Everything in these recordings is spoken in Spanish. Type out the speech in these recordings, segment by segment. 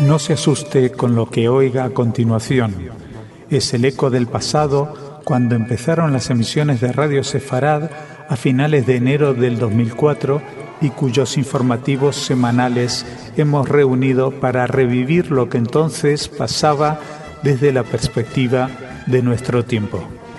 No se asuste con lo que oiga a continuación. Es el eco del pasado cuando empezaron las emisiones de Radio Sefarad a finales de enero del 2004 y cuyos informativos semanales hemos reunido para revivir lo que entonces pasaba desde la perspectiva de nuestro tiempo.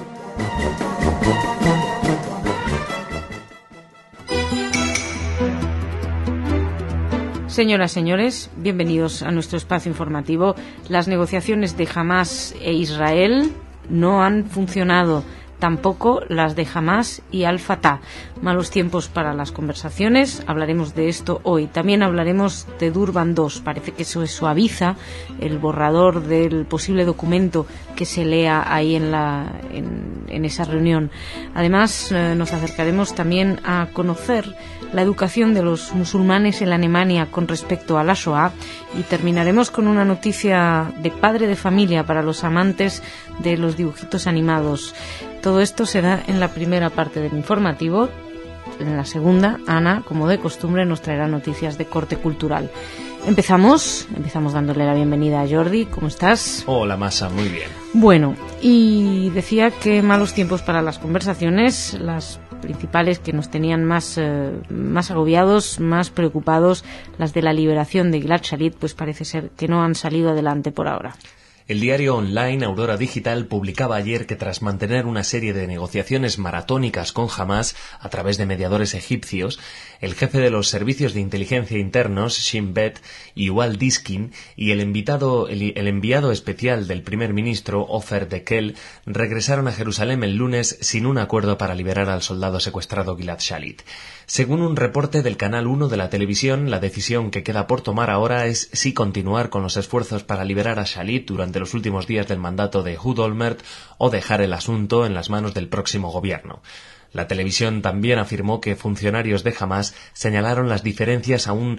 Señoras, señores, bienvenidos a nuestro espacio informativo. Las negociaciones de Hamás e Israel no han funcionado, tampoco las de Hamás y Al-Fatah. Malos tiempos para las conversaciones, hablaremos de esto hoy. También hablaremos de Durban II. Parece que eso suaviza el borrador del posible documento que se lea ahí en esa reunión. Además, nos acercaremos también a conocer la educación de los musulmanes en la Alemania con respecto a la Shoah, y terminaremos con una noticia de padre de familia para los amantes de los dibujitos animados. Todo esto será en la primera parte del informativo. En la segunda, Ana, como de costumbre, nos traerá noticias de corte cultural. Empezamos dándole la bienvenida a Jordi. ¿Cómo estás? Hola, Masa, muy bien. Bueno, y decía que malos tiempos para las conversaciones, las principales que nos tenían más agobiados, más preocupados, las de la liberación de Gilad Shalit, pues parece ser que no han salido adelante por ahora. El diario online Aurora Digital publicaba ayer que tras mantener una serie de negociaciones maratónicas con Hamás a través de mediadores egipcios, el jefe de los servicios de inteligencia internos, Shin Bet, Yuval Diskin, y el enviado especial del primer ministro, Ofer Dekel, regresaron a Jerusalén el lunes sin un acuerdo para liberar al soldado secuestrado Gilad Shalit. Según un reporte del Canal 1 de la televisión, la decisión que queda por tomar ahora es si continuar con los esfuerzos para liberar a Shalit durante los últimos días del mandato de Ehud Olmert o dejar el asunto en las manos del próximo gobierno. La televisión también afirmó que funcionarios de Hamás señalaron que las diferencias aún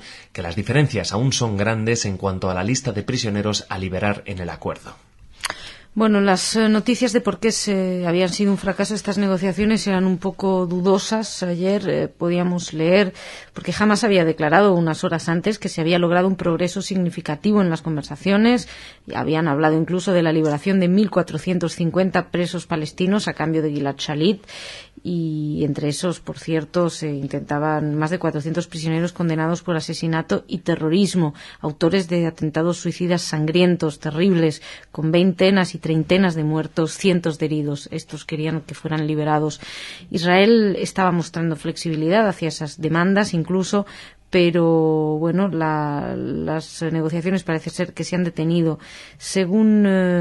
son grandes en cuanto a la lista de prisioneros a liberar en el acuerdo. Bueno, las noticias de por qué habían sido un fracaso estas negociaciones eran un poco dudosas. Ayer podíamos leer, porque Hamás había declarado unas horas antes que se había logrado un progreso significativo en las conversaciones, y habían hablado incluso de la liberación de 1.450 presos palestinos a cambio de Gilad Shalit, y entre esos, por cierto, se intentaban más de 400 prisioneros condenados por asesinato y terrorismo, autores de atentados suicidas sangrientos, terribles, con veintenas y treintenas de muertos, cientos de heridos. Estos querían que fueran liberados. Israel estaba mostrando flexibilidad hacia esas demandas incluso, pero bueno, las negociaciones parece ser que se han detenido. Según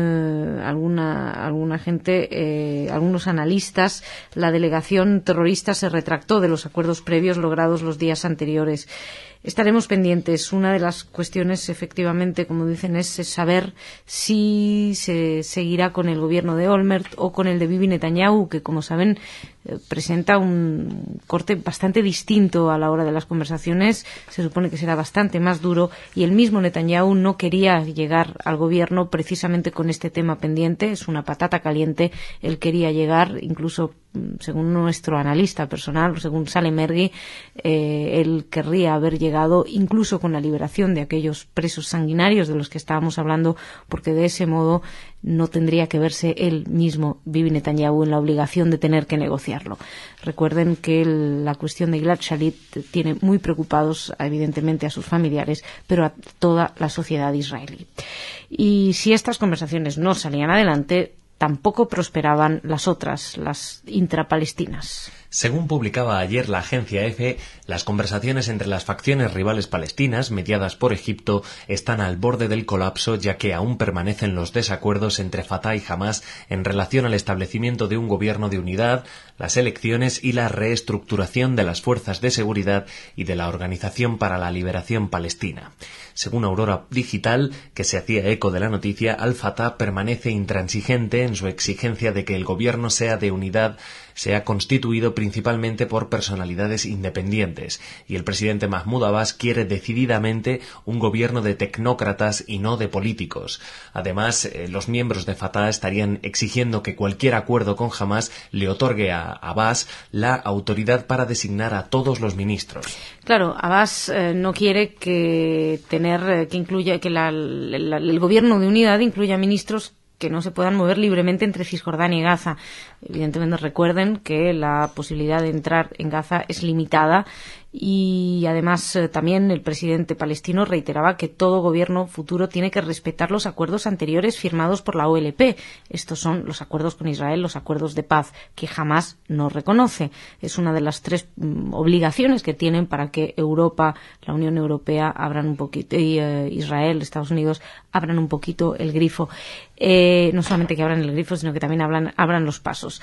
alguna gente, algunos analistas, la delegación terrorista se retractó de los acuerdos previos logrados los días anteriores. Estaremos pendientes. Una de las cuestiones, efectivamente, como dicen, es saber si se seguirá con el gobierno de Olmert o con el de Bibi Netanyahu, que, como saben, presenta un corte bastante distinto a la hora de las conversaciones. Se supone que será bastante más duro, y el mismo Netanyahu no quería llegar al gobierno precisamente con este tema pendiente. Es una patata caliente. Él quería llegar, incluso según nuestro analista personal, según Salem Ergi, él querría haber llegado incluso con la liberación de aquellos presos sanguinarios de los que estábamos hablando, porque de ese modo no tendría que verse él mismo, Bibi Netanyahu, en la obligación de tener que negociarlo. Recuerden que la cuestión de Gilad Shalit tiene muy preocupados, evidentemente, a sus familiares, pero a toda la sociedad israelí. Y si estas conversaciones no salían adelante, tampoco prosperaban las otras, las intrapalestinas. Según publicaba ayer la agencia EFE, las conversaciones entre las facciones rivales palestinas, mediadas por Egipto, están al borde del colapso, ya que aún permanecen los desacuerdos entre Fatah y Hamás en relación al establecimiento de un gobierno de unidad, las elecciones y la reestructuración de las fuerzas de seguridad y de la Organización para la Liberación Palestina. Según Aurora Digital, que se hacía eco de la noticia, Al-Fatah permanece intransigente en su exigencia de que el gobierno sea de unidad, sea constituido principalmente por personalidades independientes, y el presidente Mahmoud Abbas quiere decididamente un gobierno de tecnócratas y no de políticos. Además, los miembros de Fatah estarían exigiendo que cualquier acuerdo con Hamás le otorgue a Abbas la autoridad para designar a todos los ministros. Claro, Abbas no quiere que el gobierno de unidad incluya ministros que no se puedan mover libremente entre Cisjordania y Gaza. Evidentemente, recuerden que la posibilidad de entrar en Gaza es limitada y además también el presidente palestino reiteraba que todo gobierno futuro tiene que respetar los acuerdos anteriores firmados por la OLP. Estos son los acuerdos con Israel, los acuerdos de paz, que jamás no reconoce. Es una de las 3 obligaciones que tienen para que Europa, la Unión Europea, abran un poquito, y Israel, Estados Unidos, abran un poquito el grifo. No solamente que abran el grifo, sino que también abran los pasos.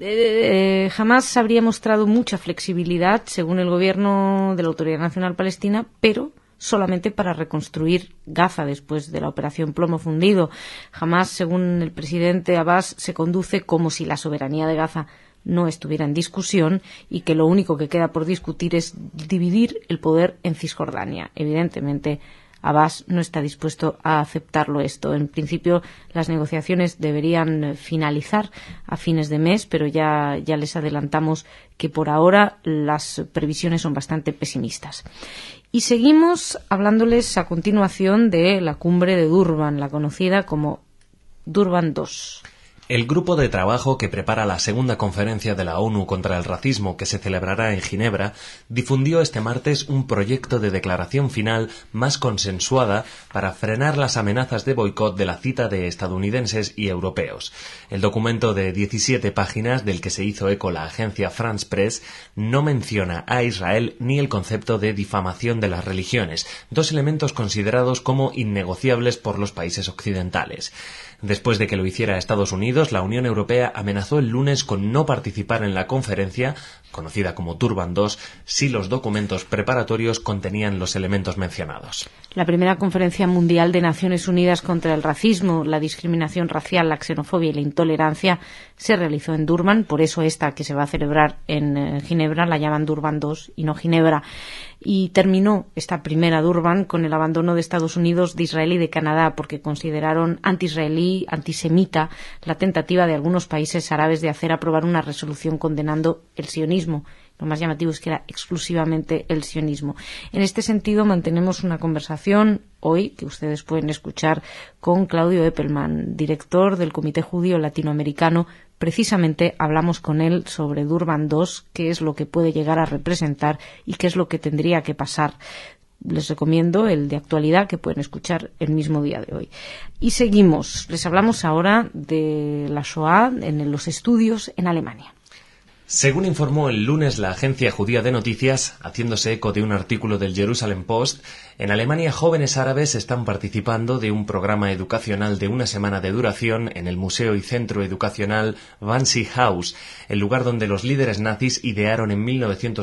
Jamás habría mostrado mucha flexibilidad, según el gobierno de la Autoridad Nacional Palestina, pero solamente para reconstruir Gaza después de la operación Plomo Fundido. Jamás, según el presidente Abbas, se conduce como si la soberanía de Gaza no estuviera en discusión y que lo único que queda por discutir es dividir el poder en Cisjordania. Evidentemente, Abbas no está dispuesto a aceptarlo esto. En principio, las negociaciones deberían finalizar a fines de mes, pero ya les adelantamos que por ahora las previsiones son bastante pesimistas. Y seguimos hablándoles a continuación de la cumbre de Durban, la conocida como Durban II. El grupo de trabajo que prepara la segunda conferencia de la ONU contra el racismo, que se celebrará en Ginebra, difundió este martes un proyecto de declaración final más consensuada para frenar las amenazas de boicot de la cita de estadounidenses y europeos. El documento de 17 páginas, del que se hizo eco la agencia France Press, no menciona a Israel ni el concepto de difamación de las religiones, 2 elementos considerados como innegociables por los países occidentales. Después de que lo hiciera Estados Unidos, la Unión Europea amenazó el lunes con no participar en la conferencia, conocida como Durban II, si los documentos preparatorios contenían los elementos mencionados. La primera conferencia mundial de Naciones Unidas contra el racismo, la discriminación racial, la xenofobia y la intolerancia se realizó en Durban, por eso esta que se va a celebrar en Ginebra la llaman Durban II y no Ginebra. Y terminó esta primera Durban con el abandono de Estados Unidos, de Israel y de Canadá, porque consideraron anti-israelí, antisemita, la tentativa de algunos países árabes de hacer aprobar una resolución condenando el sionismo. Lo más llamativo es que era exclusivamente el sionismo. En este sentido, mantenemos una conversación hoy que ustedes pueden escuchar con Claudio Eppelman, director del Comité Judío Latinoamericano. Precisamente hablamos con él sobre Durban II, qué es lo que puede llegar a representar y qué es lo que tendría que pasar. Les recomiendo el de actualidad, que pueden escuchar el mismo día de hoy. Y seguimos. Les hablamos ahora de la Shoah en los estudios en Alemania. Según informó el lunes la agencia judía de noticias, haciéndose eco de un artículo del Jerusalem Post, en Alemania jóvenes árabes están participando de un programa educacional de 1 semana de duración en el Museo y Centro Educacional Wannsee Haus, el lugar donde los líderes nazis idearon en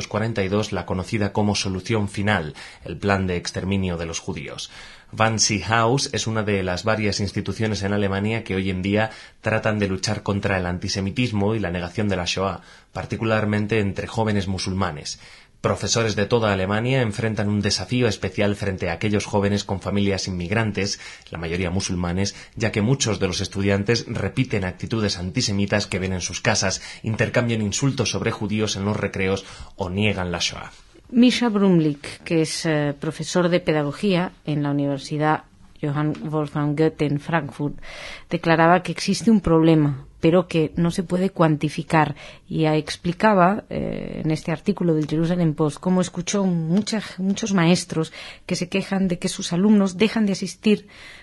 1942 la conocida como Solución Final, el plan de exterminio de los judíos. Wannsee Haus es una de las varias instituciones en Alemania que hoy en día tratan de luchar contra el antisemitismo y la negación de la Shoah, particularmente entre jóvenes musulmanes. Profesores de toda Alemania enfrentan un desafío especial frente a aquellos jóvenes con familias inmigrantes, la mayoría musulmanes, ya que muchos de los estudiantes repiten actitudes antisemitas que ven en sus casas, intercambian insultos sobre judíos en los recreos o niegan la Shoah. Misha Brumlik, que es profesor de pedagogía en la Universidad Johann Wolfgang Goethe en Frankfurt, declaraba que existe un problema, pero que no se puede cuantificar. Y explicaba en este artículo del Jerusalem Post cómo escuchó muchos maestros que se quejan de que sus alumnos dejan de asistir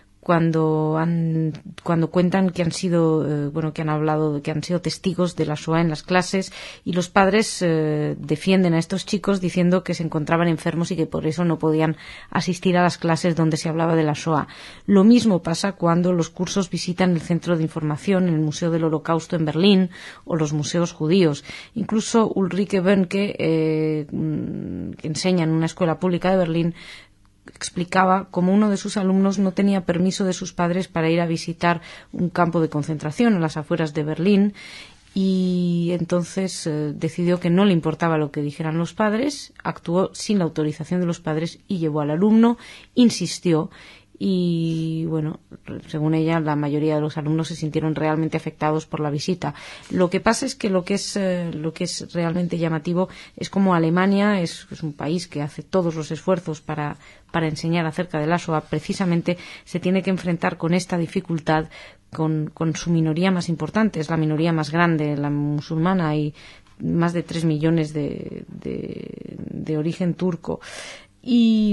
cuando cuentan que han sido que han sido testigos de la Shoah en las clases, y los padres defienden a estos chicos diciendo que se encontraban enfermos y que por eso no podían asistir a las clases donde se hablaba de la Shoah. Lo mismo pasa cuando los cursos visitan el Centro de Información en el Museo del Holocausto en Berlín o los museos judíos. Incluso Ulrike Bönke, que enseña en una escuela pública de Berlín, explicaba cómo uno de sus alumnos no tenía permiso de sus padres para ir a visitar un campo de concentración a las afueras de Berlín, y entonces decidió que no le importaba lo que dijeran los padres, actuó sin la autorización de los padres y llevó al alumno, insistió. Y bueno, según ella, la mayoría de los alumnos se sintieron realmente afectados por la visita. Lo que pasa es que lo que es realmente llamativo es como Alemania es un país que hace todos los esfuerzos para enseñar acerca de la Shoah, precisamente se tiene que enfrentar con esta dificultad con su minoría más importante, es la minoría más grande, la musulmana. Hay más de 3 millones de origen turco. Y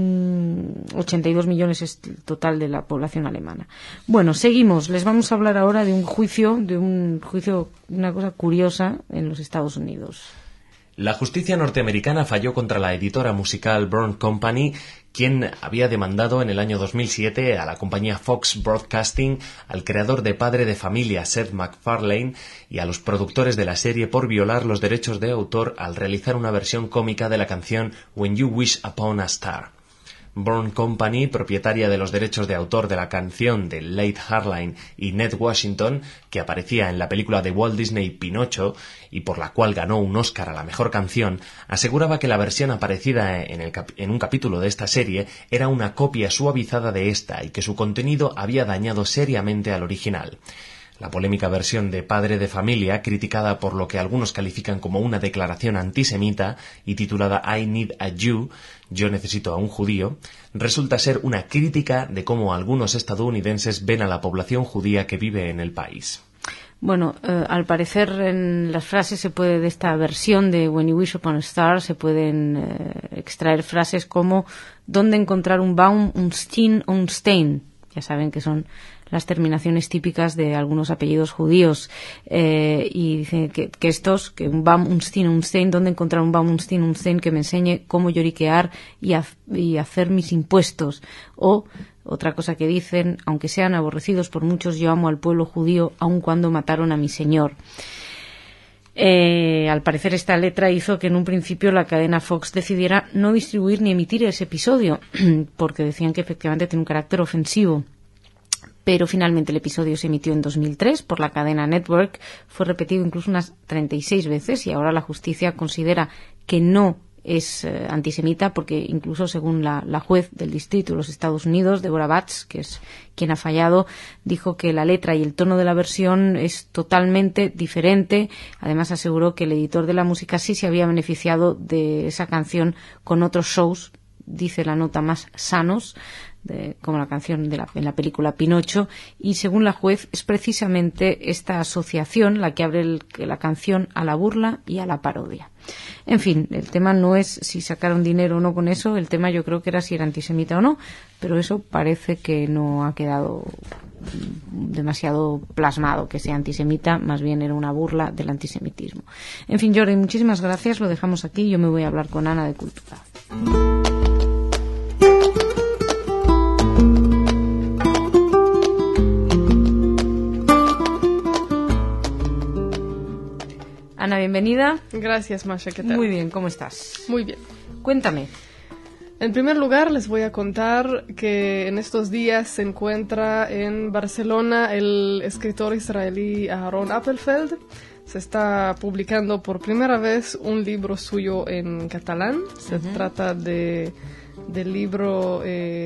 82 millones es el total de la población alemana. Bueno, seguimos. Les vamos a hablar ahora de un juicio, una cosa curiosa en los Estados Unidos. La justicia norteamericana falló contra la editora musical Burn Company, quien había demandado en el año 2007 a la compañía Fox Broadcasting, al creador de Padre de Familia, Seth MacFarlane, y a los productores de la serie por violar los derechos de autor al realizar una versión cómica de la canción When You Wish Upon a Star. Burn Company, propietaria de los derechos de autor de la canción de Late Harline y Ned Washington, que aparecía en la película de Walt Disney Pinocho y por la cual ganó un Oscar a la mejor canción, aseguraba que la versión aparecida en un capítulo de esta serie era una copia suavizada de esta y que su contenido había dañado seriamente al original. La polémica versión de Padre de Familia, criticada por lo que algunos califican como una declaración antisemita y titulada I Need a Jew, Yo necesito a un judío, resulta ser una crítica de cómo algunos estadounidenses ven a la población judía que vive en el país. Bueno, al parecer en las frases de esta versión de When You Wish Upon a Star se pueden extraer frases como ¿dónde encontrar un Baum, un Steen o un Stein? Ya saben que son las terminaciones típicas de algunos apellidos judíos, y dicen que un Baum, un Stein, ¿dónde encontrar un Baum, un Stein que me enseñe cómo lloriquear y hacer mis impuestos? O otra cosa que dicen, aunque sean aborrecidos por muchos, yo amo al pueblo judío aun cuando mataron a mi señor. Al parecer esta letra hizo que en un principio la cadena Fox decidiera no distribuir ni emitir ese episodio, porque decían que efectivamente tiene un carácter ofensivo. Pero finalmente el episodio se emitió en 2003 por la cadena Network, fue repetido incluso unas 36 veces y ahora la justicia considera que no es antisemita porque incluso según la juez del distrito de los Estados Unidos, Deborah Batz, que es quien ha fallado, dijo que la letra y el tono de la versión es totalmente diferente. Además aseguró que el editor de la música sí se había beneficiado de esa canción con otros shows, dice la nota, más sanos, como la canción en la película Pinocho, y según la juez es precisamente esta asociación la que abre la canción a la burla y a la parodia. En fin, el tema no es si sacaron dinero o no con eso, el tema yo creo que era si era antisemita o no, pero eso parece que no ha quedado demasiado plasmado que sea antisemita, más bien era una burla del antisemitismo. En fin, Jordi, muchísimas gracias, lo dejamos aquí, yo me voy a hablar con Ana de Cultura. Ana, bienvenida. Gracias, Masha, ¿qué tal? Muy bien, ¿cómo estás? Muy bien. Cuéntame. En primer lugar, les voy a contar que en estos días se encuentra en Barcelona el escritor israelí Aaron Appelfeld. Se está publicando por primera vez un libro suyo en catalán. Se trata del libro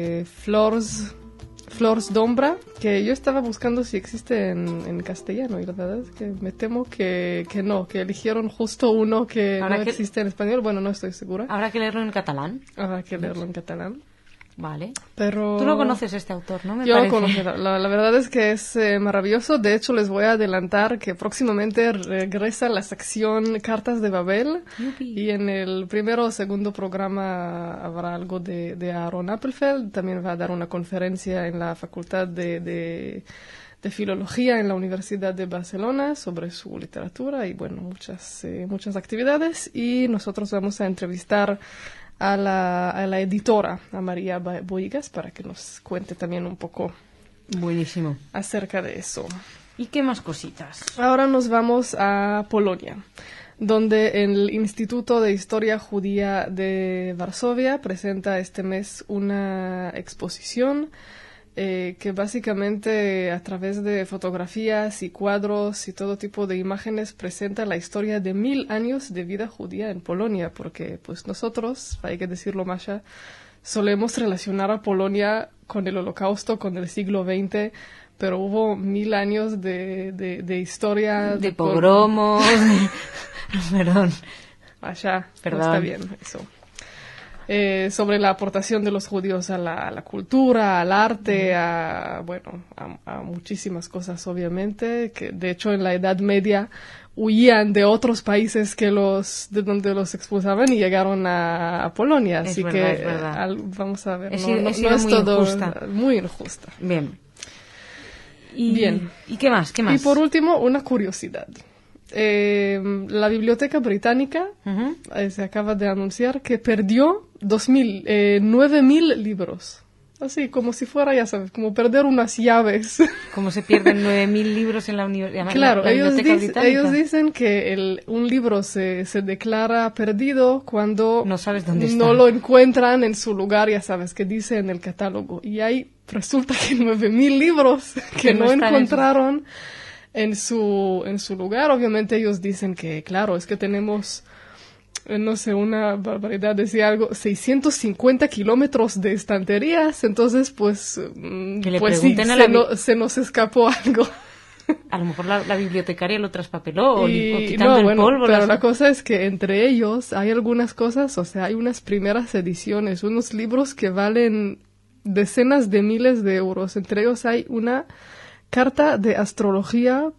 Flors d'Ombra, que yo estaba buscando si existe en castellano y la verdad es que me temo que no, que eligieron justo uno que no existe en español. Bueno, no estoy segura. ¿Habrá que leerlo en catalán? Habrá que leerlo en catalán. Vale. Pero tú no conoces a este autor, ¿no? Yo lo conozco. La verdad es que es maravilloso. De hecho, les voy a adelantar que próximamente regresa la sección Cartas de Babel. Yupi. Y en el primero o segundo programa habrá algo de Aaron Appelfeld. También va a dar una conferencia en la Facultad de Filología en la Universidad de Barcelona sobre su literatura y, bueno, muchas actividades. Y nosotros vamos a entrevistar a la editora, a María Boigas, para que nos cuente también un poco. Buenísimo. Acerca de eso. ¿Y qué más cositas? Ahora nos vamos a Polonia, donde el Instituto de Historia Judía de Varsovia presenta este mes una exposición que básicamente a través de fotografías y cuadros y todo tipo de imágenes presenta la historia de 1000 años de vida judía en Polonia, porque pues nosotros, hay que decirlo, Masha, solemos relacionar a Polonia con el Holocausto, con el siglo XX, pero hubo 1000 años de historia. De pogromos. Perdón. Masha, Perdón. No está bien eso. Sobre la aportación de los judíos a la cultura, al arte, a muchísimas cosas, obviamente, que de hecho en la Edad Media huían de otros países de donde los expulsaban y llegaron a Polonia. Así es que verdad. Vamos a ver, Es no muy es todo injusta. Muy injusta. Bien. Bien. ¿Y qué más? ¿Qué más? Y por último, una curiosidad. La Biblioteca Británica se acaba de anunciar que perdió 9.000 libros. Así, como si fuera, ya sabes, como perder unas llaves. Como se pierden 9.000 libros en la universidad. Claro, ellos Británica. dicen que un libro se declara perdido cuando no sabes dónde está. No lo encuentran en su lugar, ya sabes, que dice en el catálogo. Y ahí resulta que 9.000 libros que no encontraron en su lugar. Obviamente ellos dicen que, claro, es que tenemos, no sé, una barbaridad, decía algo, 650 kilómetros de estanterías, entonces pues sí, se nos escapó algo. A lo mejor la bibliotecaria lo traspapeló o quitando el polvo. Pero la cosa es que entre ellos hay algunas cosas, o sea, hay unas primeras ediciones, unos libros que valen decenas de miles de euros. Entre ellos hay una carta de astrología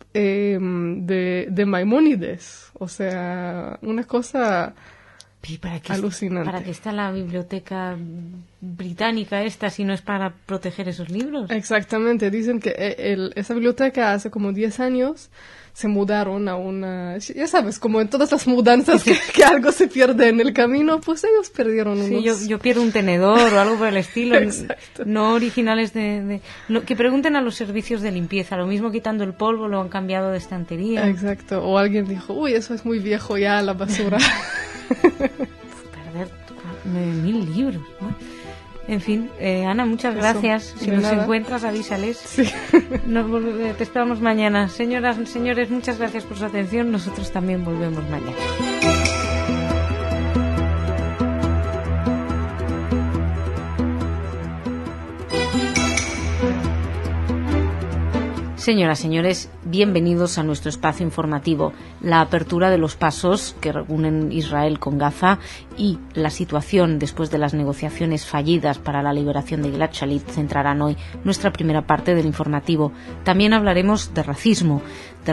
de Maimónides. O sea, una cosa alucinante. ¿Para qué está la biblioteca británica esta si no es para proteger esos libros? Exactamente. Dicen que esa biblioteca hace como 10 años se mudaron a una... Ya sabes, como en todas las mudanzas que algo se pierde en el camino, pues ellos perdieron unos... Sí, yo pierdo un tenedor o algo por el estilo. Exacto. No originales que pregunten a los servicios de limpieza. Lo mismo quitando el polvo, lo han cambiado de estantería. Exacto. O alguien dijo, uy, eso es muy viejo ya, a la basura. Perder 9.000 libros, ¿no? En fin, Ana, muchas gracias. Si nos encuentras, avísales. Sí. Te esperamos mañana. Señoras, señores, muchas gracias por su atención. Nosotros también volvemos mañana. Señoras, señores, bienvenidos a nuestro espacio informativo. La apertura de los pasos que unen Israel con Gaza y la situación después de las negociaciones fallidas para la liberación de Gilad Shalit centrarán hoy nuestra primera parte del informativo. También hablaremos de racismo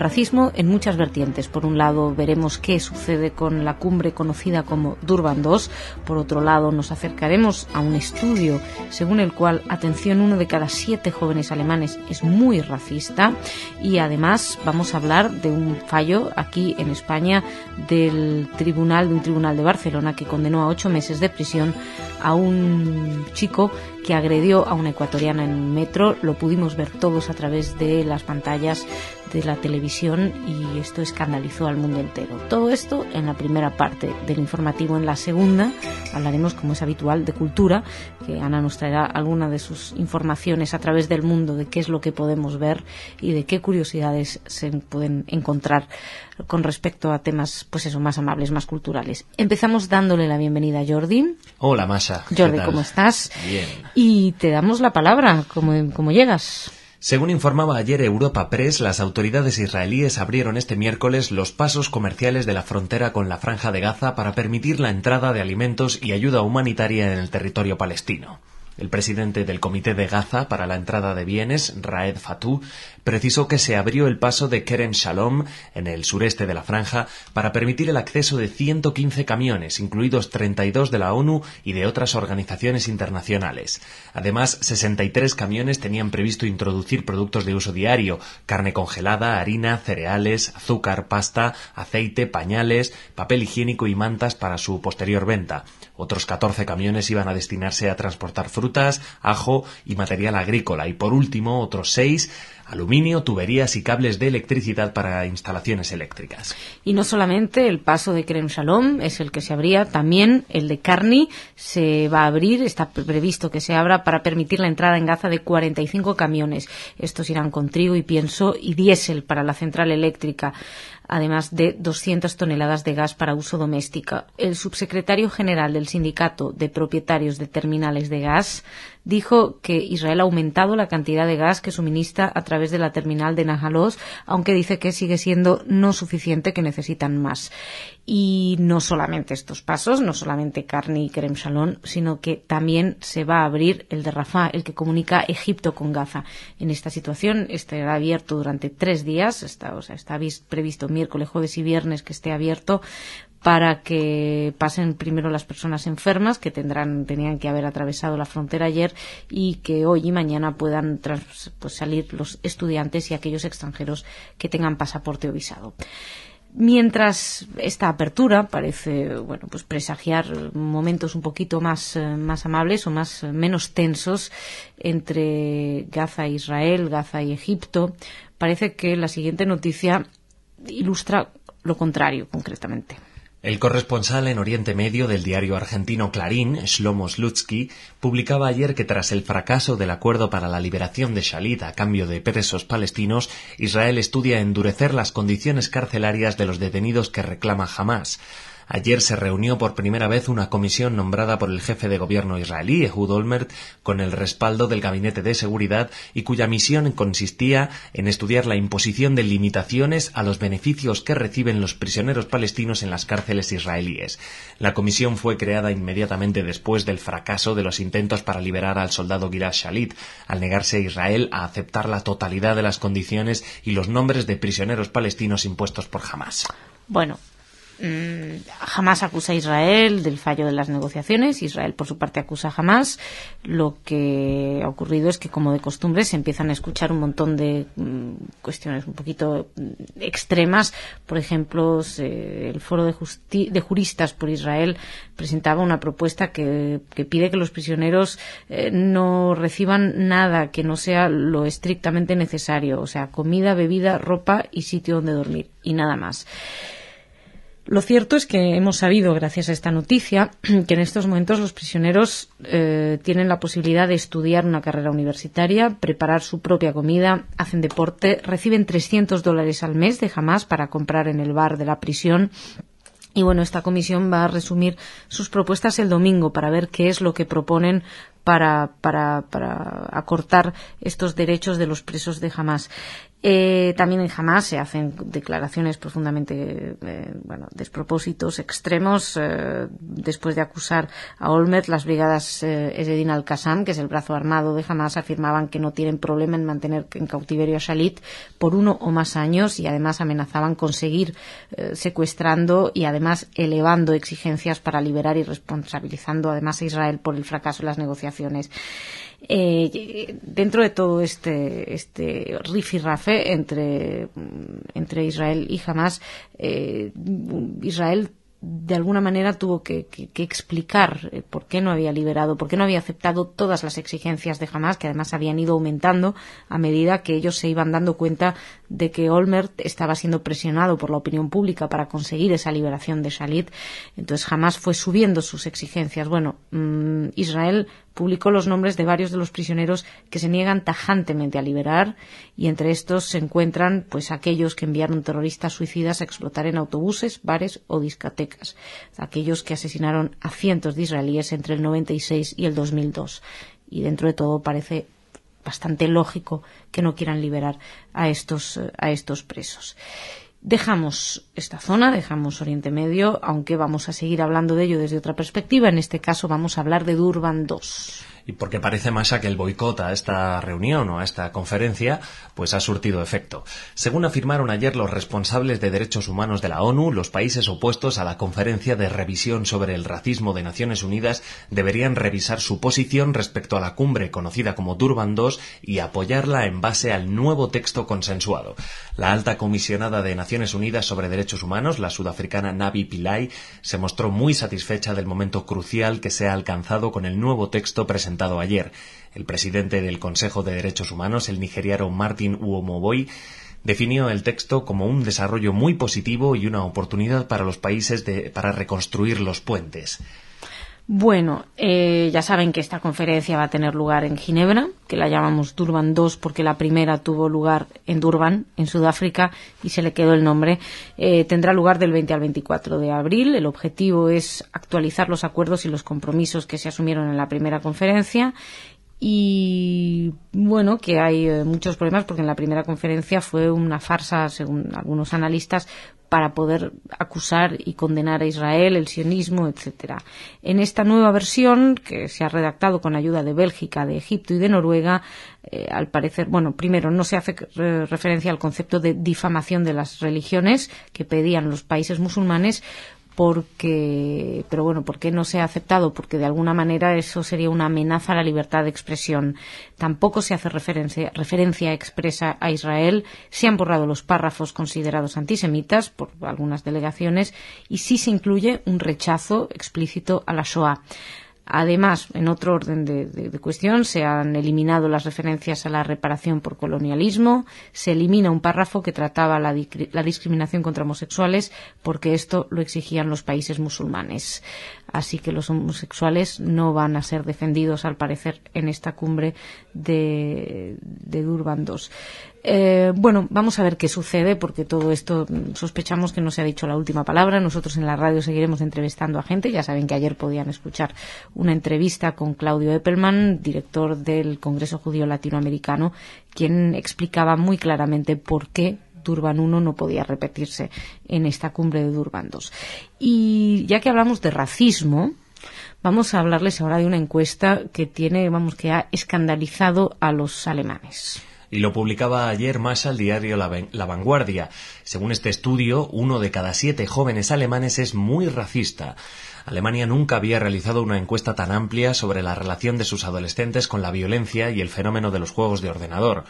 en muchas vertientes. Por un lado, veremos qué sucede con la cumbre conocida como Durban II. Por otro lado, nos acercaremos a un estudio según el cual, atención, 1 de cada 7 jóvenes alemanes es muy racista. Y además vamos a hablar de un fallo aquí en España de un tribunal de Barcelona que condenó a 8 meses de prisión a un chico que agredió a una ecuatoriana en un metro. Lo pudimos ver todos a través de las pantallas de la televisión y esto escandalizó al mundo entero. Todo esto en la primera parte del informativo. En la segunda hablaremos, como es habitual, de cultura, que Ana nos traerá alguna de sus informaciones a través del mundo de qué es lo que podemos ver y de qué curiosidades se pueden encontrar con respecto a temas, pues eso, más amables, más culturales. Empezamos dándole la bienvenida a Jordi. Hola, Masha. Jordi, ¿cómo estás? Bien. Y te damos la palabra, ¿cómo llegas? Según informaba ayer Europa Press, las autoridades israelíes abrieron este miércoles los pasos comerciales de la frontera con la Franja de Gaza para permitir la entrada de alimentos y ayuda humanitaria en el territorio palestino. El presidente del Comité de Gaza para la entrada de bienes, Raed Fatou, precisó que se abrió el paso de Kerem Shalom, en el sureste de la franja, para permitir el acceso de 115 camiones, incluidos 32 de la ONU y de otras organizaciones internacionales. Además, 63 camiones tenían previsto introducir productos de uso diario, carne congelada, harina, cereales, azúcar, pasta, aceite, pañales, papel higiénico y mantas para su posterior venta. Otros 14 camiones iban a destinarse a transportar frutas frutas, ajo y material agrícola. Y por último, otros 6, aluminio, tuberías y cables de electricidad para instalaciones eléctricas. Y no solamente el paso de Kerem Shalom es el que se abría, también el de Karni se va a abrir, está previsto que se abra para permitir la entrada en Gaza de 45 camiones. Estos irán con trigo y pienso y diésel para la central eléctrica, además de 200 toneladas de gas para uso doméstico. El subsecretario general del Sindicato de Propietarios de Terminales de Gas dijo que Israel ha aumentado la cantidad de gas que suministra a través de la terminal de Najalos, aunque dice que sigue siendo no suficiente, que necesitan más. Y no solamente estos pasos, no solamente Karni y Kerem Shalom, sino que también se va a abrir el de Rafah, el que comunica Egipto con Gaza. En esta situación estará abierto durante 3 días, está previsto miércoles, jueves y viernes que esté abierto, para que pasen primero las personas enfermas que tenían que haber atravesado la frontera ayer, y que hoy y mañana puedan salir los estudiantes y aquellos extranjeros que tengan pasaporte o visado. Mientras esta apertura parece presagiar momentos un poquito más amables o menos tensos entre Gaza e Israel, Gaza y Egipto, parece que la siguiente noticia ilustra lo contrario concretamente. El corresponsal en Oriente Medio del diario argentino Clarín, Shlomo Slutsky, publicaba ayer que tras el fracaso del acuerdo para la liberación de Shalit a cambio de presos palestinos, Israel estudia endurecer las condiciones carcelarias de los detenidos que reclama Hamás. Ayer se reunió por primera vez una comisión nombrada por el jefe de gobierno israelí, Ehud Olmert, con el respaldo del Gabinete de Seguridad, y cuya misión consistía en estudiar la imposición de limitaciones a los beneficios que reciben los prisioneros palestinos en las cárceles israelíes. La comisión fue creada inmediatamente después del fracaso de los intentos para liberar al soldado Gilad Shalit, al negarse Israel a aceptar la totalidad de las condiciones y los nombres de prisioneros palestinos impuestos por Hamás. Bueno, Hamás acusa a Israel del fallo de las negociaciones. Israel, por su parte, acusa a Hamás. Lo que ha ocurrido es que, como de costumbre, se empiezan a escuchar un montón de cuestiones un poquito extremas. Por ejemplo, el Foro de Juristas por Israel presentaba una propuesta que pide que los prisioneros no reciban nada que no sea lo estrictamente necesario, o sea, comida, bebida, ropa y sitio donde dormir, y nada más. Lo cierto es que hemos sabido, gracias a esta noticia, que en estos momentos los prisioneros tienen la posibilidad de estudiar una carrera universitaria, preparar su propia comida, hacen deporte, reciben $300 al mes de Hamás para comprar en el bar de la prisión. Y bueno, esta comisión va a resumir sus propuestas el domingo para ver qué es lo que proponen para acortar estos derechos de los presos de Hamás. También en Hamás se hacen declaraciones profundamente despropósitos, extremos. Después de acusar a Olmert, las brigadas Esedin al-Qassam, que es el brazo armado de Hamás, afirmaban que no tienen problema en mantener en cautiverio a Shalit por 1 o más años, y además amenazaban con seguir secuestrando y además elevando exigencias para liberar y responsabilizando además a Israel por el fracaso de las negociaciones. Dentro de todo este rifirrafe entre Israel y Hamás, Israel de alguna manera tuvo que explicar por qué no había liberado, por qué no había aceptado todas las exigencias de Hamás, que además habían ido aumentando a medida que ellos se iban dando cuenta de que Olmert estaba siendo presionado por la opinión pública para conseguir esa liberación de Shalit. Entonces Hamás fue subiendo sus exigencias. Bueno, Israel publicó los nombres de varios de los prisioneros que se niegan tajantemente a liberar, y entre estos se encuentran aquellos que enviaron terroristas suicidas a explotar en autobuses, bares o discotecas, aquellos que asesinaron a cientos de israelíes entre el 96 y el 2002. Y dentro de todo parece bastante lógico que no quieran liberar a estos presos. Dejamos esta zona, dejamos Oriente Medio, aunque vamos a seguir hablando de ello desde otra perspectiva. En este caso vamos a hablar de Durban II. Y porque parece, Masha, que el boicot a esta reunión o a esta conferencia ha surtido efecto. Según afirmaron ayer los responsables de derechos humanos de la ONU, los países opuestos a la conferencia de revisión sobre el racismo de Naciones Unidas deberían revisar su posición respecto a la cumbre conocida como Durban II y apoyarla en base al nuevo texto consensuado. La alta comisionada de Naciones Unidas sobre Derechos Humanos, la sudafricana Navi Pillay, se mostró muy satisfecha del momento crucial que se ha alcanzado con el nuevo texto presentado presentado ayer. El presidente del Consejo de Derechos Humanos, el nigeriano Martin Uomoboy, definió el texto como un desarrollo muy positivo y una oportunidad para los países para reconstruir los puentes. Bueno, ya saben que esta conferencia va a tener lugar en Ginebra, que la llamamos Durban II porque la primera tuvo lugar en Durban, en Sudáfrica, y se le quedó el nombre. Tendrá lugar del 20 al 24 de abril. El objetivo es actualizar los acuerdos y los compromisos que se asumieron en la primera conferencia. Y bueno, que hay muchos problemas porque en la primera conferencia fue una farsa, según algunos analistas, para poder acusar y condenar a Israel, el sionismo, etcétera. En esta nueva versión, que se ha redactado con ayuda de Bélgica, de Egipto y de Noruega, al parecer, bueno, primero no se hace referencia al concepto de difamación de las religiones que pedían los países musulmanes, ¿por qué no se ha aceptado? Porque de alguna manera eso sería una amenaza a la libertad de expresión. Tampoco se hace referencia expresa a Israel. Se han borrado los párrafos considerados antisemitas por algunas delegaciones y sí se incluye un rechazo explícito a la Shoah. Además, en otro orden de cuestión, se han eliminado las referencias a la reparación por colonialismo, se elimina un párrafo que trataba la discriminación contra homosexuales porque esto lo exigían los países musulmanes. Así que los homosexuales no van a ser defendidos, al parecer, en esta cumbre de Durban II. Bueno, vamos a ver qué sucede, porque todo esto sospechamos que no se ha dicho la última palabra. Nosotros en la radio seguiremos entrevistando a gente. Ya saben que ayer podían escuchar una entrevista con Claudio Eppelman, director del Congreso Judío Latinoamericano, quien explicaba muy claramente por qué Durban I no podía repetirse en esta cumbre de Durban II. Y ya que hablamos de racismo, vamos a hablarles ahora de una encuesta que ha escandalizado a los alemanes. Y lo publicaba ayer Masha el diario La Vanguardia. Según este estudio, 1 de cada 7 jóvenes alemanes es muy racista. Alemania nunca había realizado una encuesta tan amplia sobre la relación de sus adolescentes con la violencia y el fenómeno de los juegos de ordenador.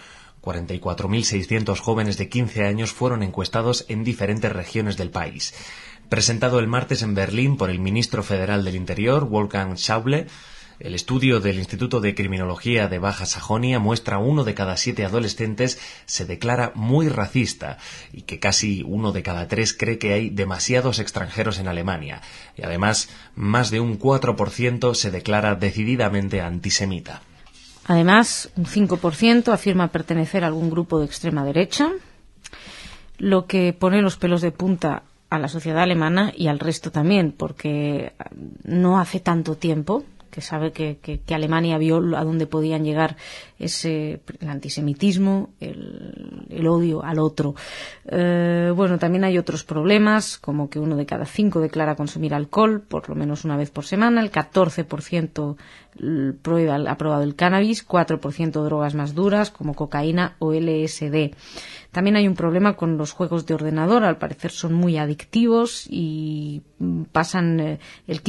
44.600 jóvenes de 15 años fueron encuestados en diferentes regiones del país. Presentado el martes en Berlín por el ministro federal del Interior, Wolfgang Schäuble, el estudio del Instituto de Criminología de Baja Sajonia muestra 1 de cada 7 adolescentes se declara muy racista y que casi 1 de cada 3 cree que hay demasiados extranjeros en Alemania. Y además, más de un 4% se declara decididamente antisemita. Además, un 5% afirma pertenecer a algún grupo de extrema derecha, lo que pone los pelos de punta a la sociedad alemana y al resto también, porque no hace tanto tiempo que sabe que Alemania vio a dónde podían llegar el antisemitismo, el odio al otro. Bueno, también hay otros problemas, como que 1 de cada 5 declara consumir alcohol, por lo menos una vez por semana, el 14% ha probado el cannabis, 4% drogas más duras, como cocaína o LSD. También hay un problema con los juegos de ordenador, al parecer son muy adictivos y pasan el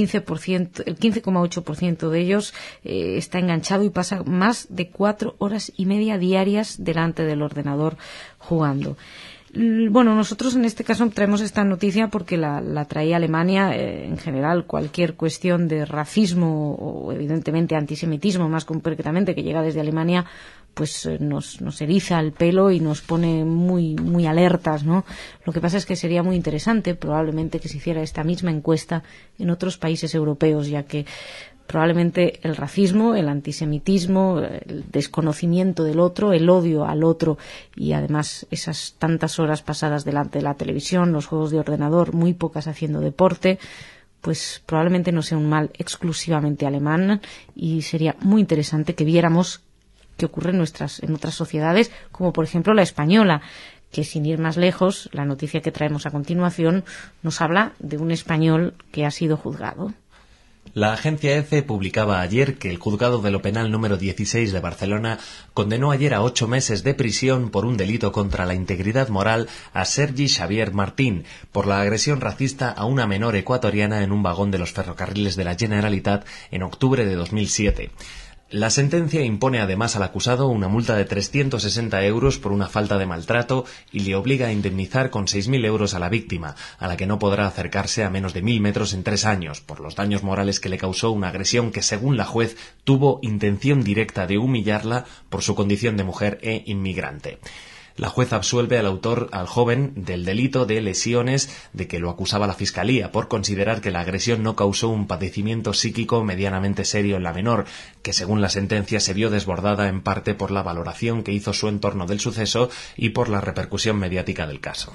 15,8% de ellos está enganchado y pasa más de 4 horas y media diarias delante del ordenador jugando. Bueno, nosotros en este caso traemos esta noticia porque la traía Alemania. En general, cualquier cuestión de racismo o evidentemente antisemitismo, más concretamente, que llega desde Alemania, pues nos eriza el pelo y nos pone muy, muy alertas, ¿no? Lo que pasa es que sería muy interesante probablemente que se hiciera esta misma encuesta en otros países europeos, ya que probablemente el racismo, el antisemitismo, el desconocimiento del otro, el odio al otro y además esas tantas horas pasadas delante de la televisión, los juegos de ordenador, muy pocas haciendo deporte, pues probablemente no sea un mal exclusivamente alemán y sería muy interesante que viéramos qué ocurre en otras sociedades, como por ejemplo la española, que sin ir más lejos, la noticia que traemos a continuación nos habla de un español que ha sido juzgado. La agencia EFE publicaba ayer que el juzgado de lo penal número 16 de Barcelona condenó ayer a 8 meses de prisión por un delito contra la integridad moral a Sergi Xavier Martín por la agresión racista a una menor ecuatoriana en un vagón de los ferrocarriles de la Generalitat en octubre de 2007. La sentencia impone además al acusado una multa de 360 euros por una falta de maltrato y le obliga a indemnizar con 6.000 euros a la víctima, a la que no podrá acercarse a menos de 1.000 metros en 3 años, por los daños morales que le causó una agresión que, según la juez, tuvo intención directa de humillarla por su condición de mujer e inmigrante. La juez absuelve al joven del delito de lesiones de que lo acusaba la Fiscalía, por considerar que la agresión no causó un padecimiento psíquico medianamente serio en la menor, que según la sentencia se vio desbordada en parte por la valoración que hizo su entorno del suceso y por la repercusión mediática del caso.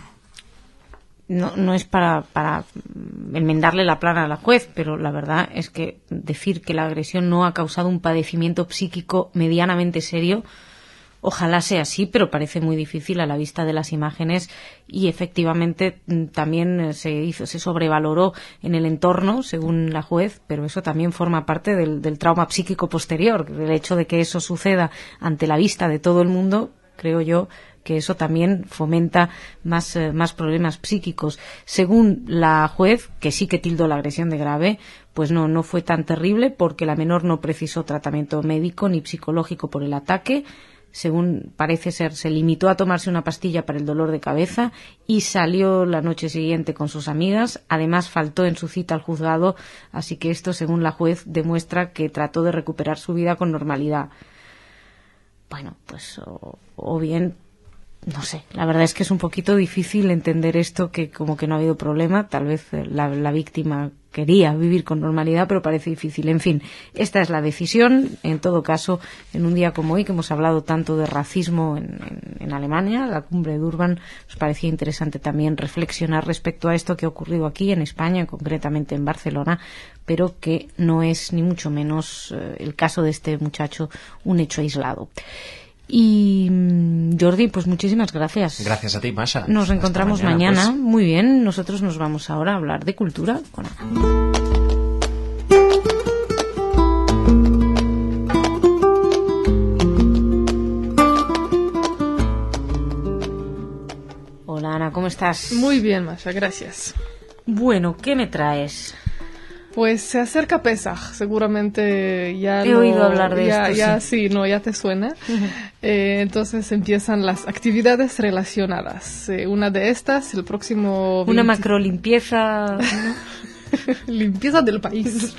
No es para enmendarle la plana a la juez, pero la verdad es que decir que la agresión no ha causado un padecimiento psíquico medianamente serio, ojalá sea así, pero parece muy difícil a la vista de las imágenes, y efectivamente también se sobrevaloró en el entorno, según la juez, pero eso también forma parte del trauma psíquico posterior. El hecho de que eso suceda ante la vista de todo el mundo, creo yo que eso también fomenta más problemas psíquicos. Según la juez, que sí que tildó la agresión de grave, pues no fue tan terrible, porque la menor no precisó tratamiento médico ni psicológico por el ataque. Según parece ser, se limitó a tomarse una pastilla para el dolor de cabeza y salió la noche siguiente con sus amigas. Además, faltó en su cita al juzgado, así que esto, según la juez, demuestra que trató de recuperar su vida con normalidad. Bueno, pues o bien, no sé, la verdad es que es un poquito difícil entender esto, que como que no ha habido problema. Tal vez la víctima quería vivir con normalidad, pero parece difícil. En fin, esta es la decisión. En todo caso, en un día como hoy, que hemos hablado tanto de racismo en Alemania, la cumbre de Durban, nos parecía interesante también reflexionar respecto a esto que ha ocurrido aquí en España, concretamente en Barcelona, pero que no es ni mucho menos el caso de este muchacho un hecho aislado. Y Jordi, pues muchísimas gracias. Gracias a ti, Masha. Nos reencontramos mañana. Pues. Muy bien, nosotros nos vamos ahora a hablar de cultura con Ana. Hola Ana, ¿cómo estás? Muy bien, Masha, gracias. Bueno, ¿qué me traes? Pues se acerca Pesaj, seguramente ya he oído hablar de esto. Ya te suena. Entonces empiezan las actividades relacionadas. Una de estas, el próximo... Una macrolimpieza, ¿no? Limpieza del país.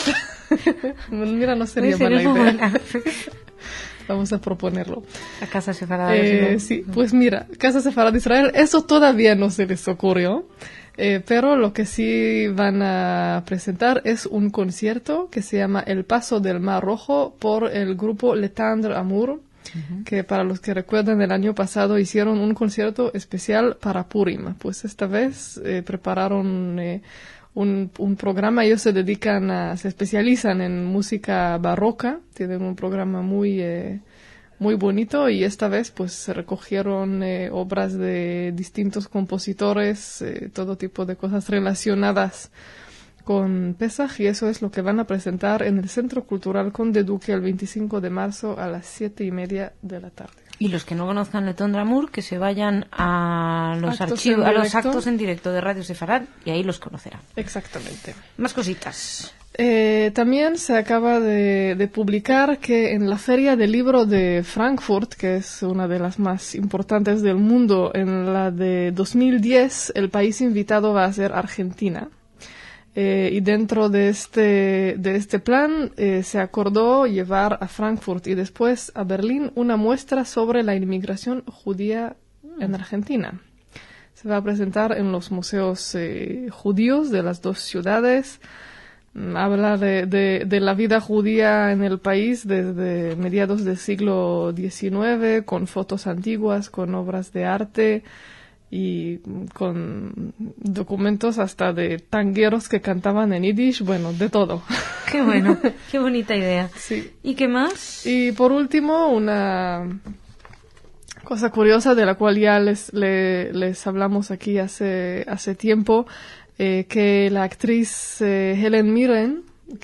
Mira, no sería mala idea. Vamos a proponerlo. La Casa Sefarad de Israel. Sí, pues mira, Casa Sefarad de Israel, eso todavía no se les ocurrió. Pero lo que sí van a presentar es un concierto que se llama El Paso del Mar Rojo por el grupo Le Tendre Amour, que para los que recuerdan el año pasado hicieron un concierto especial para Purim. Pues esta vez prepararon un programa. Ellos se especializan en música barroca, tienen un programa muy bonito, y esta vez pues se recogieron obras de distintos compositores, todo tipo de cosas relacionadas con Pesaj, y eso es lo que van a presentar en el Centro Cultural Conde Duque el 25 de marzo a las 7:30 de la tarde. Y los que no conozcan Le Tendre Amour, que se vayan a los actos en directo de Radio Sefarad, y ahí los conocerán. Exactamente. Más cositas. También se acaba de publicar que en la Feria del Libro de Frankfurt, que es una de las más importantes del mundo, en la de 2010, el país invitado va a ser Argentina. Y dentro de este plan se acordó llevar a Frankfurt y después a Berlín una muestra sobre la inmigración judía en Argentina. Se va a presentar en los museos judíos de las dos ciudades. Habla de la vida judía en el país desde mediados del siglo XIX, con fotos antiguas, con obras de arte y con documentos hasta de tangueros que cantaban en yiddish, bueno, de todo. Qué bueno, qué bonita idea. Sí. ¿Y qué más? Y por último, una cosa curiosa de la cual ya les hablamos aquí hace tiempo, que la actriz Helen Mirren,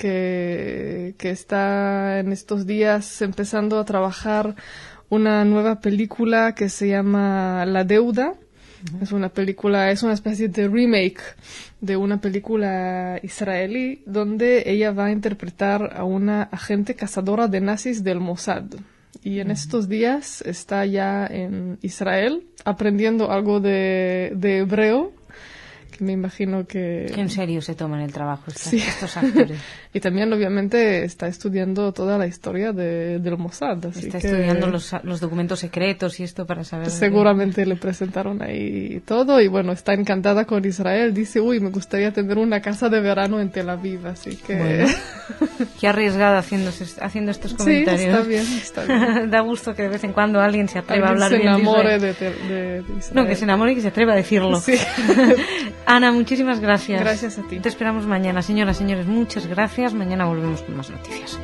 que está en estos días empezando a trabajar una nueva película que se llama La Deuda, Es una película, es una especie de remake de una película israelí donde ella va a interpretar a una agente cazadora de nazis del Mossad. Y en estos días está ya en Israel aprendiendo algo de hebreo, que me imagino que en serio se toman el trabajo sí. estos actores. Y también, obviamente, está estudiando toda la historia del Mossad. Así está que estudiando los documentos secretos y esto para saber... Seguramente le presentaron ahí todo y, bueno, está encantada con Israel. Dice, me gustaría tener una casa de verano en Tel Aviv, así que... Bueno, qué arriesgada haciendo estos comentarios. Sí, está bien. Da gusto que de vez en cuando alguien se atreva a hablar bien de Israel. De Israel. No, que se enamore y que se atreva a decirlo. Sí. Ana, muchísimas gracias. Gracias a ti. Te esperamos mañana. Señoras, señores, muchas gracias. Mañana volvemos con más noticias.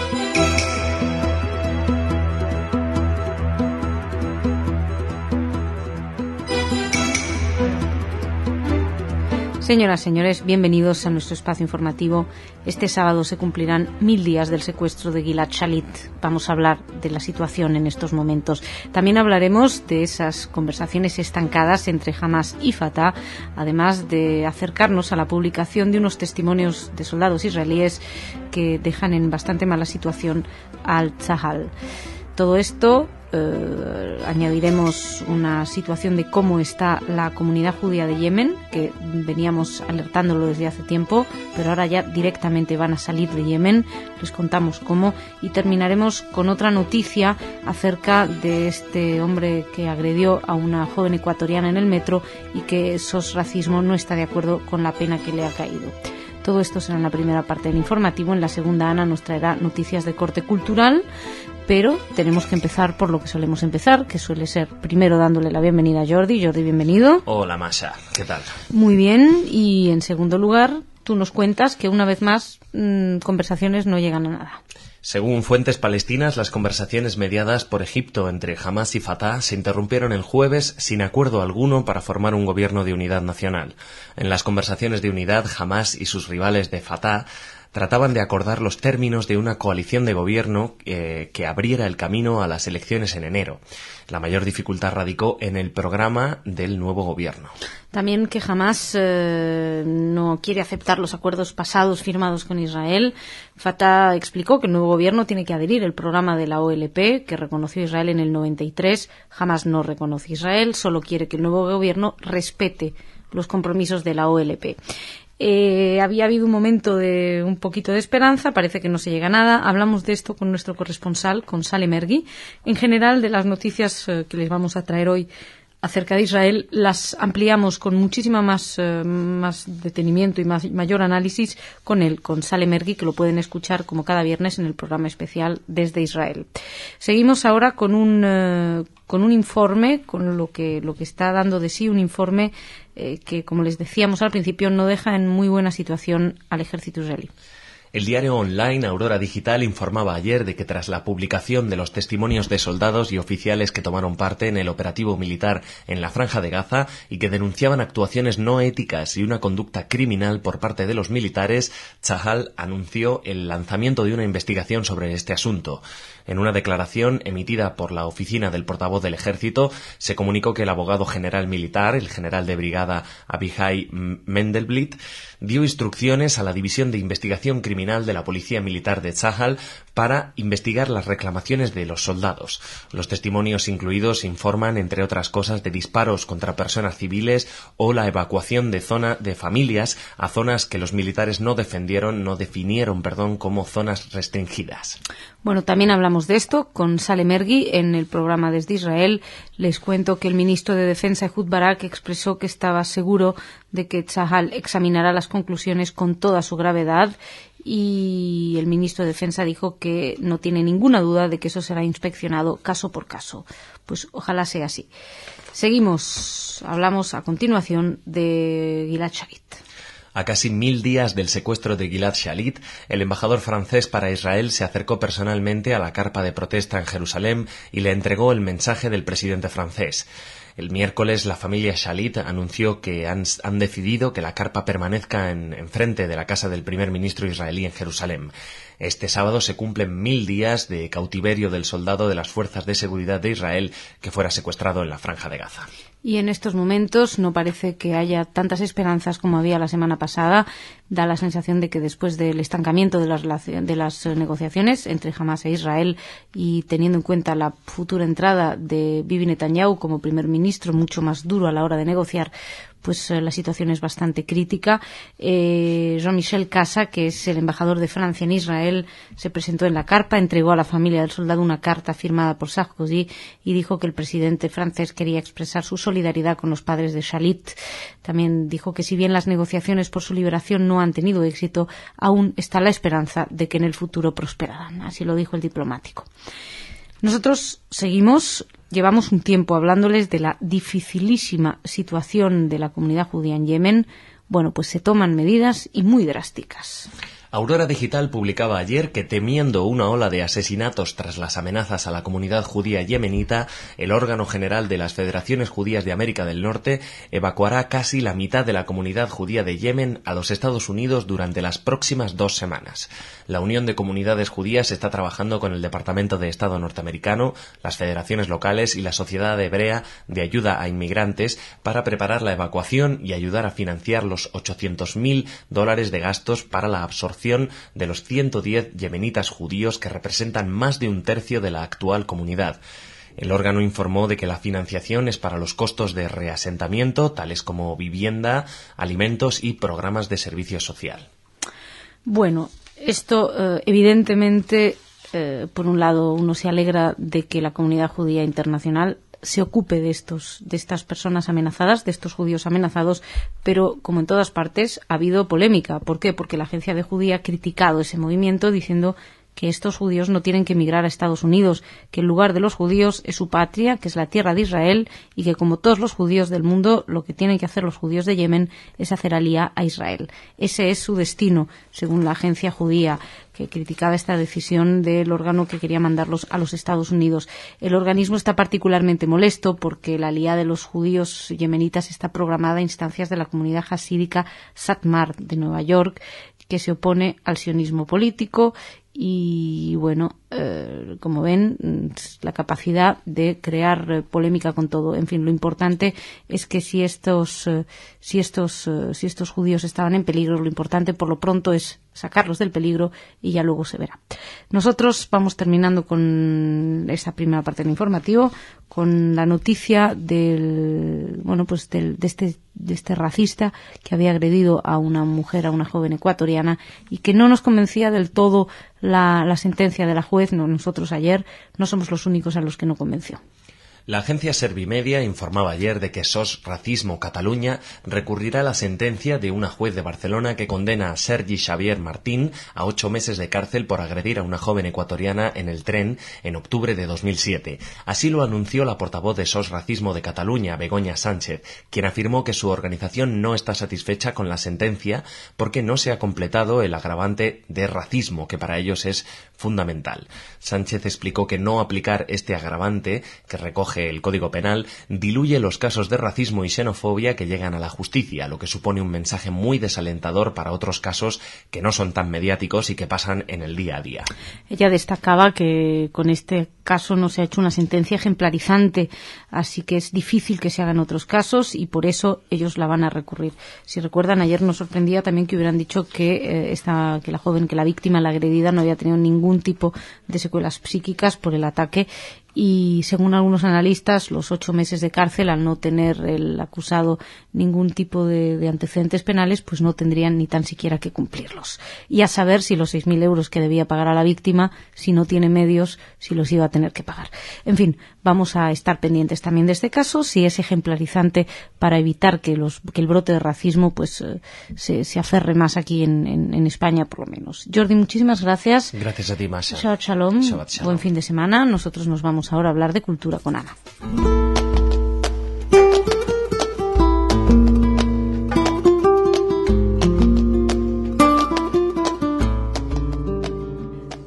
Señoras, señores, bienvenidos a nuestro espacio informativo. Este sábado se cumplirán 1000 días del secuestro de Gilad Shalit. Vamos a hablar de la situación en estos momentos. También hablaremos de esas conversaciones estancadas entre Hamas y Fatah, además de acercarnos a la publicación de unos testimonios de soldados israelíes que dejan en bastante mala situación al Tzahal. Todo esto, añadiremos una situación de cómo está la comunidad judía de Yemen, que veníamos alertándolo desde hace tiempo, pero ahora ya directamente van a salir de Yemen. Les contamos cómo y terminaremos con otra noticia acerca de este hombre que agredió a una joven ecuatoriana en el metro y que SOS Racismo no está de acuerdo con la pena que le ha caído. Todo esto será en la primera parte del informativo. En la segunda, Ana nos traerá noticias de corte cultural, pero tenemos que empezar por lo que solemos empezar, que suele ser primero dándole la bienvenida a Jordi. Jordi, bienvenido. Hola, Masha, ¿qué tal? Muy bien, y en segundo lugar, tú nos cuentas que una vez más conversaciones no llegan a nada. Según fuentes palestinas, las conversaciones mediadas por Egipto entre Hamas y Fatah se interrumpieron el jueves sin acuerdo alguno para formar un gobierno de unidad nacional. En las conversaciones de unidad, Hamas y sus rivales de Fatah trataban de acordar los términos de una coalición de gobierno que abriera el camino a las elecciones en enero. La mayor dificultad radicó en el programa del nuevo gobierno. También que Hamas no quiere aceptar los acuerdos pasados firmados con Israel. Fatah explicó que el nuevo gobierno tiene que adherir el programa de la OLP, que reconoció a Israel en el 93. Hamas no reconoce a Israel, solo quiere que el nuevo gobierno respete los compromisos de la OLP. Había habido un momento de un poquito de esperanza, parece que no se llega a nada. Hablamos de esto con nuestro corresponsal, con Salem Ergui. En general, de las noticias que les vamos a traer hoy acerca de Israel, las ampliamos con muchísima más detenimiento y mayor análisis con Salem Ergui, que lo pueden escuchar como cada viernes en el programa especial desde Israel. Seguimos ahora con un informe, con lo que está dando de sí un informe que, como les decíamos al principio, no deja en muy buena situación al ejército israelí. El diario online Aurora Digital informaba ayer de que tras la publicación de los testimonios de soldados y oficiales que tomaron parte en el operativo militar en la Franja de Gaza y que denunciaban actuaciones no éticas y una conducta criminal por parte de los militares, Tzahal anunció el lanzamiento de una investigación sobre este asunto. En una declaración emitida por la oficina del portavoz del Ejército, se comunicó que el abogado general militar, el general de brigada Abihai Mendelblit, dio instrucciones a la División de Investigación Criminal de la Policía Militar de Tzahal para investigar las reclamaciones de los soldados. Los testimonios incluidos informan, entre otras cosas, de disparos contra personas civiles o la evacuación de familias a zonas que los militares no definieron como zonas restringidas. Bueno, también hablamos de esto con Salem Ergui en el programa Desde Israel. Les cuento que el ministro de Defensa, Ehud Barak, expresó que estaba seguro de que Tzahal examinará las conclusiones con toda su gravedad, y el ministro de Defensa dijo que no tiene ninguna duda de que eso será inspeccionado caso por caso. Pues ojalá sea así. Seguimos. Hablamos a continuación de Gilad Shalit. A casi 1000 días del secuestro de Gilad Shalit, el embajador francés para Israel se acercó personalmente a la carpa de protesta en Jerusalén y le entregó el mensaje del presidente francés. El miércoles la familia Shalit anunció que han decidido que la carpa permanezca en frente de la casa del primer ministro israelí en Jerusalén. Este sábado se cumplen 1000 días de cautiverio del soldado de las fuerzas de seguridad de Israel que fuera secuestrado en la Franja de Gaza. Y en estos momentos no parece que haya tantas esperanzas como había la semana pasada. Da la sensación de que después del estancamiento de las negociaciones entre Hamás e Israel y teniendo en cuenta la futura entrada de Bibi Netanyahu como primer ministro, mucho más duro a la hora de negociar, pues la situación es bastante crítica. Jean-Michel Casa, que es el embajador de Francia en Israel, se presentó en la carpa, entregó a la familia del soldado una carta firmada por Sarkozy y dijo que el presidente francés quería expresar su solidaridad con los padres de Shalit. También dijo que si bien las negociaciones por su liberación no han tenido éxito, aún está la esperanza de que en el futuro prosperarán. Así lo dijo el diplomático. Nosotros llevamos un tiempo hablándoles de la dificilísima situación de la comunidad judía en Yemen. Bueno, pues se toman medidas y muy drásticas. Aurora Digital publicaba ayer que, temiendo una ola de asesinatos tras las amenazas a la comunidad judía yemenita, el órgano general de las Federaciones Judías de América del Norte evacuará casi la mitad de la comunidad judía de Yemen a los Estados Unidos durante las próximas 2 semanas. La Unión de Comunidades Judías está trabajando con el Departamento de Estado norteamericano, las federaciones locales y la Sociedad Hebrea de Ayuda a Inmigrantes para preparar la evacuación y ayudar a financiar los $800.000 de gastos para la absorción de los 110 yemenitas judíos que representan más de un tercio de la actual comunidad. El órgano informó de que la financiación es para los costos de reasentamiento, tales como vivienda, alimentos y programas de servicio social. Bueno, esto evidentemente, por un lado, uno se alegra de que la comunidad judía internacional se ocupe de estas personas amenazadas, de estos judíos amenazados, pero como en todas partes ha habido polémica. ¿Por qué? Porque la agencia de Judía ha criticado ese movimiento diciendo que estos judíos no tienen que emigrar a Estados Unidos, que el lugar de los judíos es su patria, que es la tierra de Israel, y que como todos los judíos del mundo, lo que tienen que hacer los judíos de Yemen es hacer alía a Israel. Ese es su destino, según la agencia judía, que criticaba esta decisión del órgano que quería mandarlos a los Estados Unidos. El organismo está particularmente molesto porque la alía de los judíos yemenitas está programada a instancias de la comunidad hasídica Satmar de Nueva York, que se opone al sionismo político y, bueno, como ven, la capacidad de crear polémica con todo. En fin, lo importante es que si estos judíos estaban en peligro, lo importante por lo pronto es sacarlos del peligro y ya luego se verá. Nosotros vamos terminando con esta primera parte del informativo con la noticia de este racista que había agredido a una mujer, a una joven ecuatoriana, y que no nos convencía del todo la sentencia de la juez. No, nosotros ayer no somos los únicos a los que no convenció. La agencia Servimedia informaba ayer de que SOS Racismo Catalunya recurrirá a la sentencia de una juez de Barcelona que condena a Sergi Xavier Martín a 8 meses de cárcel por agredir a una joven ecuatoriana en el tren en octubre de 2007. Así lo anunció la portavoz de SOS Racismo de Cataluña, Begoña Sánchez, quien afirmó que su organización no está satisfecha con la sentencia porque no se ha completado el agravante de racismo, que para ellos es fundamental. Sánchez explicó que no aplicar este agravante, que recoge el Código Penal, diluye los casos de racismo y xenofobia que llegan a la justicia, lo que supone un mensaje muy desalentador para otros casos que no son tan mediáticos y que pasan en el día a día. Ella destacaba que con este caso no se ha hecho una sentencia ejemplarizante, así que es difícil que se hagan otros casos y por eso ellos la van a recurrir. Si recuerdan, ayer nos sorprendía también que hubieran dicho que la joven, que la víctima, la agredida, no había tenido ningún tipo de secuelas psíquicas por el ataque. Y según algunos analistas, los 8 meses de cárcel, al no tener el acusado ningún tipo de antecedentes penales, pues no tendrían ni tan siquiera que cumplirlos. Y a saber si los 6.000 euros que debía pagar a la víctima, si no tiene medios, si los iba a tener que pagar. En fin, vamos a estar pendientes también de este caso, si es ejemplarizante para evitar que el brote de racismo pues se aferre más aquí en España, por lo menos. Jordi, muchísimas gracias. Gracias a ti, Masha. Shabbat shalom. Shabbat shalom. Buen fin de semana. Nosotros nos vamos ahora a hablar de cultura con Ana.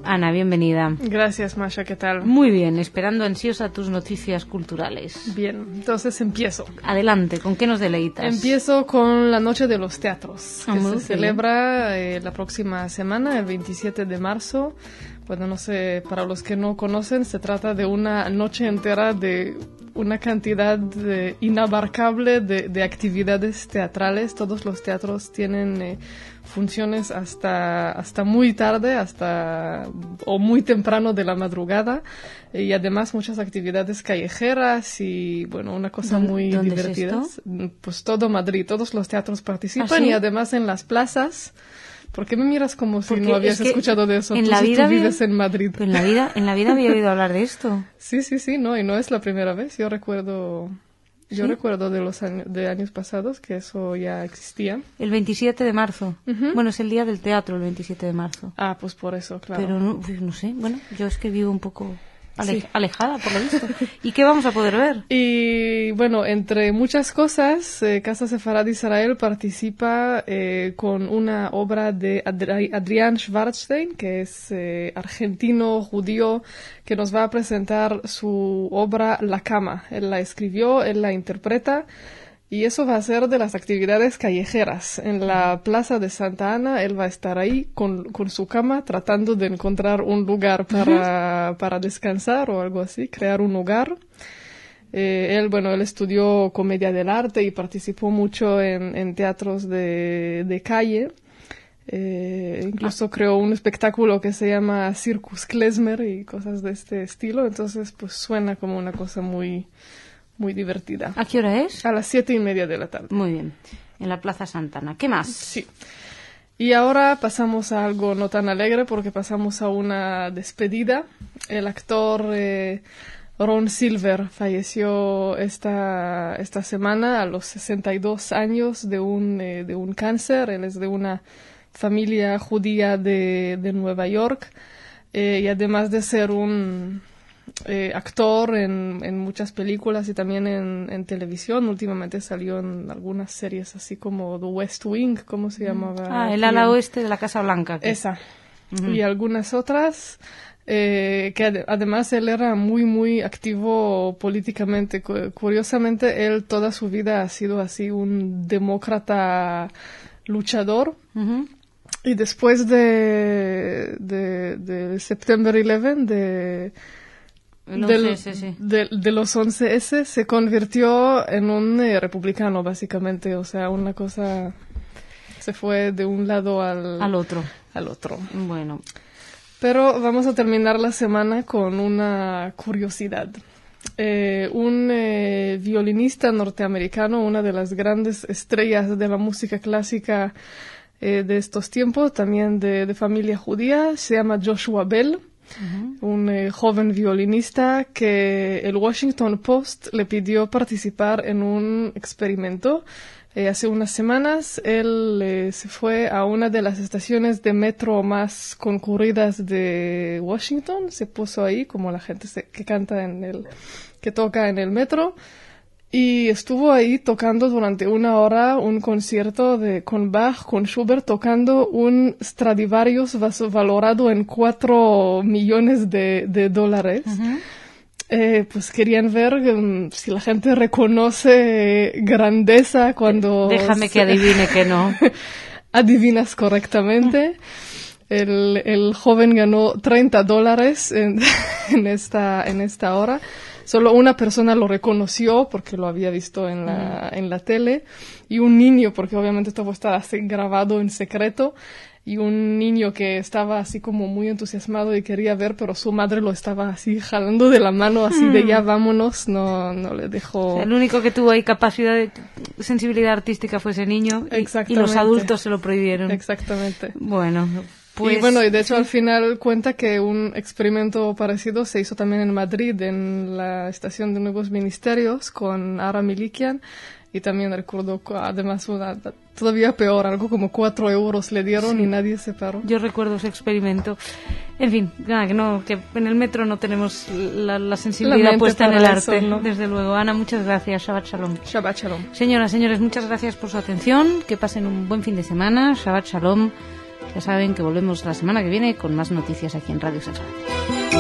Ana, bienvenida. Gracias, Masha, ¿qué tal? Muy bien, esperando ansiosa tus noticias culturales. Bien, entonces empiezo. Adelante, ¿con qué nos deleitas? Empiezo con la Noche de los Teatros, que se bien. celebra la próxima semana, el 27 de marzo. Bueno, no sé, para los que no conocen, se trata de una noche entera de una cantidad inabarcable de actividades teatrales. Todos los teatros tienen funciones hasta muy tarde, o muy temprano de la madrugada, y además muchas actividades callejeras y, bueno, una cosa muy divertida. ¿Es esto? Pues todo Madrid, todos los teatros participan. ¿Ah, sí? Y además en las plazas. ¿Por qué me miras como si Porque no habías es que escuchado de eso? En Tú la sí, vida tú vives en Madrid. En la vida había oído hablar de esto. Sí, no, y no es la primera vez. Yo recuerdo de años pasados que eso ya existía. El 27 de marzo. Ujú. Bueno, es el día del teatro, el 27 de marzo. Ah, pues por eso, claro. Pero no sé, bueno, yo es que vivo un poco Sí. alejada, por lo visto. ¿Y qué vamos a poder ver? Y bueno, entre muchas cosas, Casa Sefarad Israel participa con una obra de Adrián Schwarzstein, que es argentino, judío, que nos va a presentar su obra La Cama. Él la escribió, él la interpreta. Y eso va a ser de las actividades callejeras. En la plaza de Santa Ana, él va a estar ahí con su cama tratando de encontrar un lugar para descansar o algo así, crear un hogar. Él estudió comedia del arte y participó mucho en teatros de calle. Incluso creó un espectáculo que se llama Circus Klezmer y cosas de este estilo. Entonces, pues suena como una cosa muy divertida. ¿A qué hora es? A las 7:30 de la tarde. Muy bien, en la Plaza Santana. ¿Qué más? Sí. Y ahora pasamos a algo no tan alegre porque pasamos a una despedida. El actor Ron Silver falleció esta semana a los 62 años de un cáncer. Él es de una familia judía de Nueva York y además de ser un actor en muchas películas y también en televisión. Últimamente salió en algunas series así como The West Wing, ¿cómo se llamaba? El ala oeste de la Casa Blanca. Esa. Y algunas otras. Que además él era muy activo políticamente. Curiosamente, él toda su vida ha sido así un demócrata luchador. Y después de September 11, de los 11S, se convirtió en un republicano, básicamente. O sea, una cosa se fue de un lado al otro. Bueno. Pero vamos a terminar la semana con una curiosidad. Un violinista norteamericano, una de las grandes estrellas de la música clásica de estos tiempos, también de familia judía, se llama Joshua Bell. Un joven violinista que el Washington Post le pidió participar en un experimento. Hace unas semanas él se fue a una de las estaciones de metro más concurridas de Washington, se puso ahí como la gente que toca en el metro, y estuvo ahí tocando durante una hora un concierto con Bach, con Schubert, tocando un Stradivarius valorado en $4 millones de dólares. Pues querían ver si la gente reconoce grandeza cuando... Déjame que adivine que no. Adivinas correctamente. El joven ganó $30 en esta hora. Solo una persona lo reconoció porque lo había visto en la tele, y un niño, porque obviamente todo estaba así grabado en secreto, y un niño que estaba así como muy entusiasmado y quería ver, pero su madre lo estaba así jalando de la mano, así de ya vámonos, no le dejó. O sea, el único que tuvo ahí capacidad de sensibilidad artística fue ese niño, y los adultos se lo prohibieron. Exactamente. Bueno, pues... Y de hecho al final cuenta que un experimento parecido se hizo también en Madrid, en la estación de Nuevos Ministerios, con Ara Milikian. Y también recuerdo, además, todavía peor, algo como 4 euros le dieron y nadie se paró. Yo recuerdo ese experimento. En fin, nada, que en el metro no tenemos la sensibilidad puesta en el arte, eso, ¿no? Desde luego. Ana, muchas gracias. Shabbat Shalom. Shabbat Shalom. Señoras, señores, muchas gracias por su atención. Que pasen un buen fin de semana. Shabbat Shalom. Ya saben que volvemos la semana que viene con más noticias aquí en Radio Sefardí.